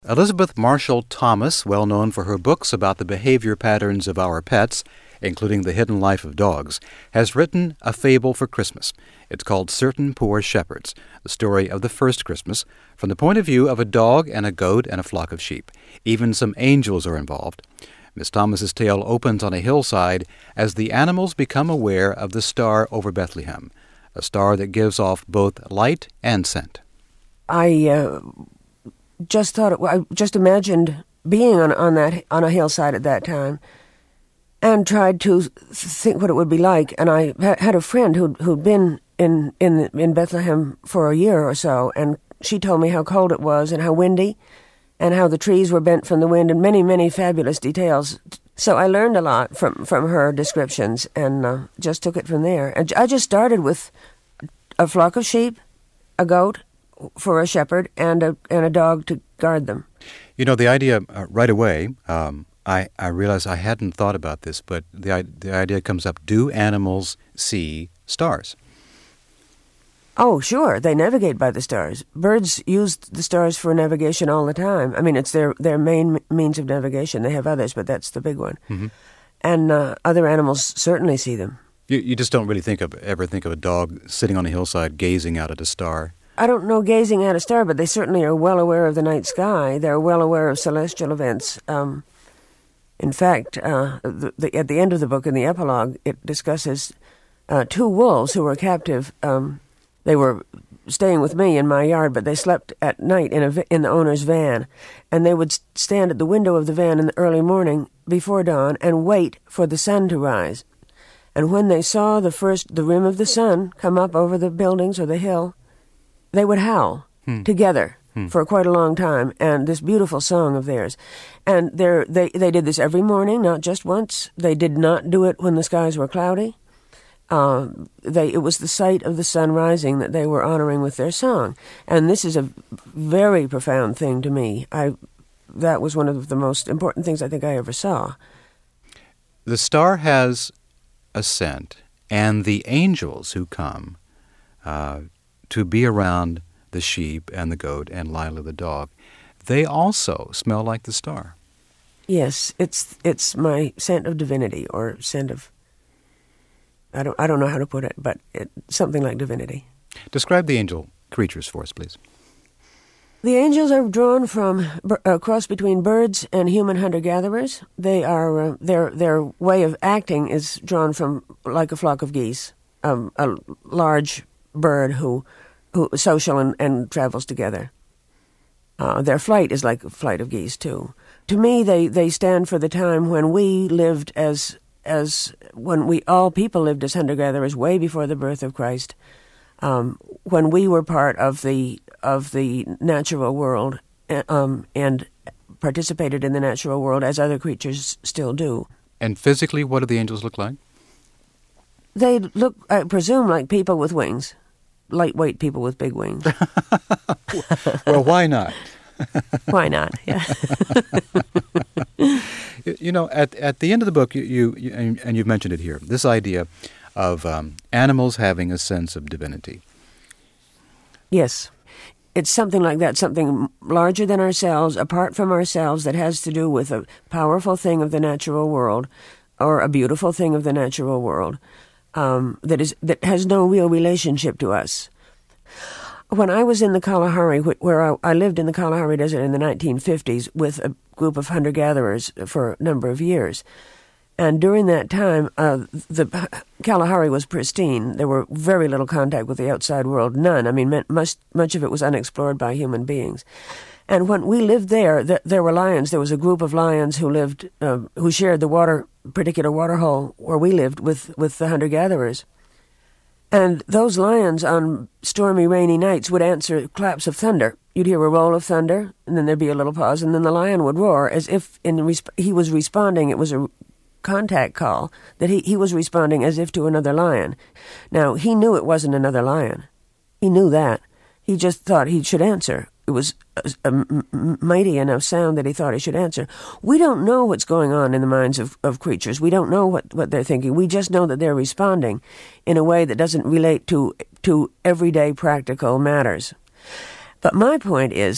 Elizabeth Marshall Thomas, well known for her books about the behavior patterns of our pets, including The Hidden Life of Dogs, has written a fable for Christmas. It's called Certain Poor Shepherds, the story of the first Christmas, from the point of view of a dog and a goat and a flock of sheep. Even some angels are involved. Miss Thomas's tale opens on a hillside as the animals become aware of the star over Bethlehem, a star that gives off both light and scent. I just imagined being on a hillside at that time, and tried to think what it would be like. And I had a friend who'd been in Bethlehem for a year or so, and she told me how cold it was and how windy, and how the trees were bent from the wind, and many, many fabulous details. So I learned a lot from her descriptions, and just took it from there. And I just started with a flock of sheep, a goat for a shepherd, and a dog to guard them. You know, the idea right away, I realized I hadn't thought about this, but the idea comes up, do animals see stars? Oh, sure. They navigate by the stars. Birds use the stars for navigation all the time. I mean, it's their main means of navigation. They have others, but that's the big one. Mm-hmm. And other animals certainly see them. You just don't really ever think of a dog sitting on a hillside gazing out at a star. I don't know gazing at a star, but they certainly are well aware of the night sky. They're well aware of celestial events. In fact, at the end of the book, in the epilogue, it discusses two wolves who were captive. They were staying with me in my yard, but they slept at night in the owner's van. And they would stand at the window of the van in the early morning before dawn and wait for the sun to rise. And when they saw the rim of the sun come up over the buildings or the hill, they would howl together for quite a long time, and this beautiful song of theirs. And they did this every morning, not just once. They did not do it when the skies were cloudy. It was the sight of the sun rising that they were honoring with their song. And this is a very profound thing to me. That was one of the most important things I think I ever saw. The star has a scent, and the angels who come to be around the sheep and the goat and Lila the dog, they also smell like the star. Yes, it's my scent of divinity, or scent of, I don't know how to put it, but something like divinity. Describe the angel creatures for us, please. The angels are drawn from a cross between birds and human hunter-gatherers. They are their way of acting is drawn from like a flock of geese, a large bird who social and travels together. Their flight is like a flight of geese too. To me, they stand for the time when we lived when all people lived as hunter-gatherers way before the birth of Christ. When we were part of the natural world and participated in the natural world as other creatures still do. And physically, what do the angels look like? They look, I presume, like people with wings. Lightweight people with big wings. Well, why not? Why not? Yeah. You know, at the end of the book, and you've mentioned it here, this idea of animals having a sense of divinity. Yes. It's something like that, something larger than ourselves, apart from ourselves, that has to do with a powerful thing of the natural world, or a beautiful thing of the natural world, that has no real relationship to us. When I was in the Kalahari, where I lived in the Kalahari Desert in the 1950s with a group of hunter-gatherers for a number of years, and during that time, the Kalahari was pristine. There were very little contact with the outside world, none. I mean, much of it was unexplored by human beings. And when we lived there, there were lions. There was a group of lions who lived, who shared the particular water hole where we lived with the hunter-gatherers. And those lions on stormy, rainy nights would answer claps of thunder. You'd hear a roll of thunder, and then there'd be a little pause, and then the lion would roar as if he was responding. It was a contact call, that he was responding as if to another lion. Now, he knew it wasn't another lion. He knew that. He just thought he should answer. It was a mighty enough sound that he thought he should answer. We don't know what's going on in the minds of creatures. We don't know what they're thinking. We just know that they're responding in a way that doesn't relate to everyday practical matters. But my point is that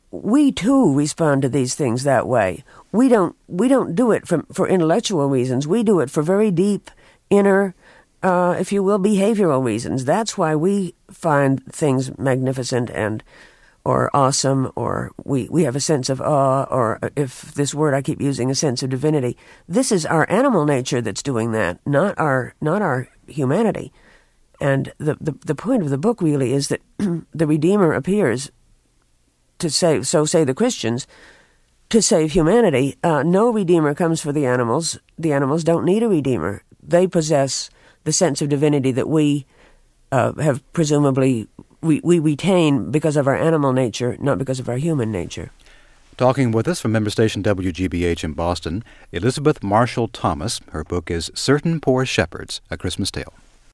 we too respond to these things that way. We don't do it for intellectual reasons. We do it for very deep inner, if you will, behavioral reasons. That's why we find things magnificent or awesome, or we have a sense of awe, or if this word I keep using, a sense of divinity. This is our animal nature that's doing that, not our humanity. And the point of the book really is that the Redeemer appears to save, so say the Christians, to save humanity. No Redeemer comes for the animals. The animals don't need a Redeemer. They possess the sense of divinity that we have presumably we retain because of our animal nature, not because of our human nature. Talking with us from member station WGBH in Boston, Elizabeth Marshall Thomas. Her book is Certain Poor Shepherds, A Christmas Tale.